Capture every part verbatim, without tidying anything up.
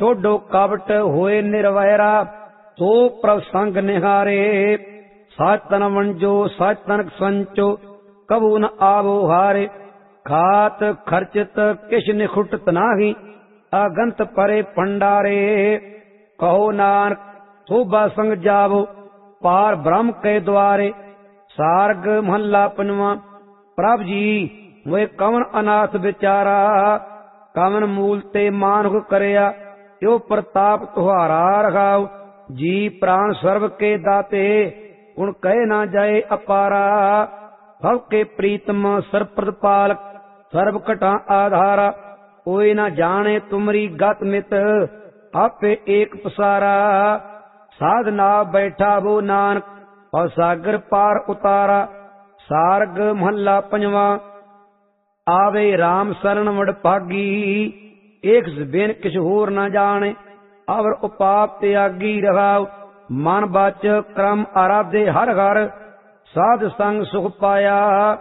ਛੋਡੋ ਕਪਟ ਹੋਏ ਨਿਰਵੈਰਾ ਸੋ ਪ੍ਰਭ ਸੰਗ ਨਿਹਾਰੇ। ਸਚ ਤਨ ਵੰਜੋ ਸਚ ਤਨ ਸੰਚੋ ਕਬੂ ਨ ਆਵੋ ਹਾਰੇ। ਖਾਤ ਖਰਚਿਤ ਕਿਛ ਨਿਖੁਟਤ ਨਾਹੀ ਅਗੰਤ ਪਰੇ ਭੰਡਾਰੇ। ਕਹੋ ਨਾਨਕ ਸੋਭਾ ਸੰਗ ਜਾਵੋ ਪਾਰ ਬ੍ਰਹਮ ਕੇ ਦੁਆਰੇ। ਸਾਰਗ ਮਹੱਲਾ ਪੰਜਵਾਂ। ਪ੍ਰਭ ਜੀ ਮੋਏ ਕਵਨ ਅਨਾਥ ਵਿਚਾਰਾ ਕਵਨ ਮੂਲ ਤੇ ਮਾਨੁਖ ਕਰਿਆ ਤਿਉ ਪ੍ਰਤਾਪ ਤੁਹਾਰਾ ਰਖਾਉ। ਜੀ ਪ੍ਰਾਣ ਸਰਬ ਕੇ ਦਾਤੇ ਗੁਣ ਕਹਿ ਨਾ ਜਾਏ ਅਪਾਰਾ। ਭਵ ਕੇ ਪ੍ਰੀਤਮ ਸਰਬ ਪ੍ਰਤਪਾਲਕ ਸਰਬ ਘਟਾਂ ਆਧਾਰਾ। ਕੋਈ ਨਾ ਜਾਣੇ ਤੁਮਰੀ ਗਤ ਮਿਤ ਆਪੇ ਏਕ ਪਸਾਰਾ। ਸਾਧ ਨਾ ਬੈਠਾ ਬੋ ਨਾਨਕ ਭਵ ਸਾਗਰ ਪਾਰ ਉਤਾਰਾ। ਸਾਰਗ ਮਹੱਲਾ ਪੰਜਵਾਂ। ਆਵੇ RAM ਸਰਣ ਵਡਭਾਗੀ ਏਕ ਬਿਨ ਕਿਛ ਹੋਰ ਨਾ ਜਾਣੇ। ਅਵਰ ਉਪਾਪ ਤਿਆਗੀ ਰਹਾਉ ਮਨ ਬਚ ਕਰਮ ਆਰਾਧੇ ਹਰ ਘਰ। ਸਾਧ ਸੰਗ ਸੁਖ ਪਾਇਆ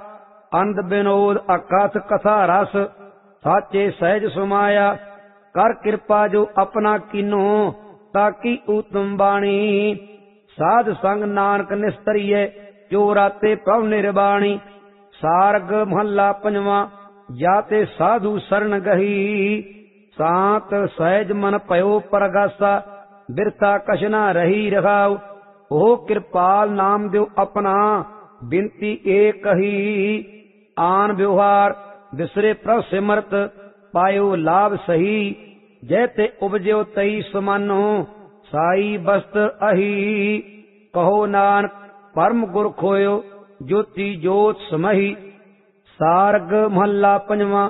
ਅੰਧ ਬਿਨੋਦ ਅਕਥ ਕਥਾ ਰਸ। ਸਾਚੇ ਸਹਿਜ ਸਮਾਇਆ ਕਰ ਕਿਰਪਾ ਜੋ ਆਪਣਾ ਕੀਨੋ ਤਾਕੀ ਊਤਮ ਬਾਣੀ। ਸਾਧ ਸੰਗ ਨਾਨਕ ਨਿਸਤਰੀਏ ਜੋ ਰਾਤੇ ਪ੍ਰਭ ਨਿਰਬਾਣੀ। ਸਾਰਗ ਮਹੱਲਾ ਪੰਜਵਾਂ। ਜਾਤੇ ਸਾਧੂ ਸਰਣ ਗਹੀ ਸਾਤ ਸਹਿਜ ਮਨ ਭਇਓ ਪਰਗਾਸਾ। ਬਿਰਥਾ ਕਛ ਨਾ ਰਹੀ ਰਖਾਉ ਉਹ ਕਿਰਪਾਲ ਨਾਮ ਦਿਓ ਆਪਣਾ ਬਿਨਤੀ ਏ ਕਹੀ। ਆਨ ਵਿਵਹਾਰ ਵਿਸਰੇ ਪ੍ਰਭ ਸਿਮਰਤ ਪਾਇਓ ਲਾਭ ਸਹੀ। ਜੈ ਤੇ ਉਪਜਿਓ ਤਈ ਸਮਾਨੋ ਸਾਈ ਬਸਤ ਅਹੀ। ਕਹੋ ਨਾਨਕ ਪਰਮ ਗੁਰ ਖੋਇਓ ਜੋਤੀ ਜੋਤ ਸਮਹੀ। ਸਾਰਗ ਮਹੱਲਾ ਪੰਜਵਾਂ।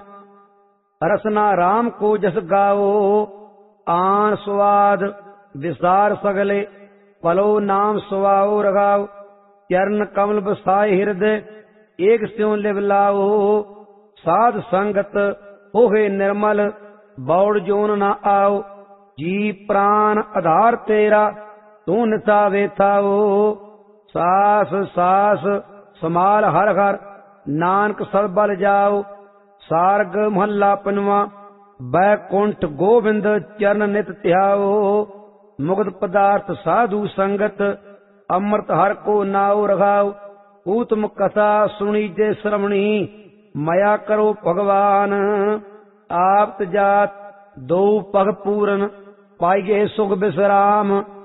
ਰਸਨਾ ਰਾਮ ਕੋ ਜਸ ਗਾਵੋ ਆਨ ਸਵਾਦ ਵਿਸਾਰ ਸਗਲੇ। ਪਲੋ ਨਾਮ ਸੁਆਓ ਰਗਾਓ ਚਰਨ ਕਮਲ ਬਸਾਏ ਹਿਰਦੇ ਏਕ ਸਿਉ ਲਿਵ ਲਾਓ। ਸਾਧ ਸੰਗਤ ਹੋਏ ਨਿਰਮਲ ਬੌੜ ਜੋਨ ਨਾ ਆਓ। ਜੀ ਪ੍ਰਾਨ ਆਧਾਰ ਤੇਰਾ ਤੂੰ ਨਿਸਾ ਵੇਥਾਓ। ਸਾਸ ਸਾਸ ਸਮਾਲ ਹਰ ਹਰ ਨਾਨਕ ਸਦ ਬਲ ਜਾਓ। ਸਾਰਗ ਮਹੱਲਾ ਪੰਜਵਾਂ। ਬੈਕੁੰਠ ਗੋਬਿੰਦ ਚਰਨ ਨਿਤ ਧਿਆਓ। ਮੁਕਤ ਪਦਾਰਥ ਸਾਧੂ ਸੰਗਤ ਅੰਮ੍ਰਿਤ ਹਰ ਕੋ ਨਾਉ ਰਖਾਉ। ਊਤਮ ਕਥਾ ਸੁਣੀ ਜੇ ਸ਼੍ਰਵਣੀ ਮਇਆ ਕਰੋ ਭਗਵਾਨ। ਆਪਤ ਜਾਤ ਦੋ ਪਗ ਪੂਰਨ ਪਾਈਏ ਸੁਖ ਬਿਸਰਾਮ।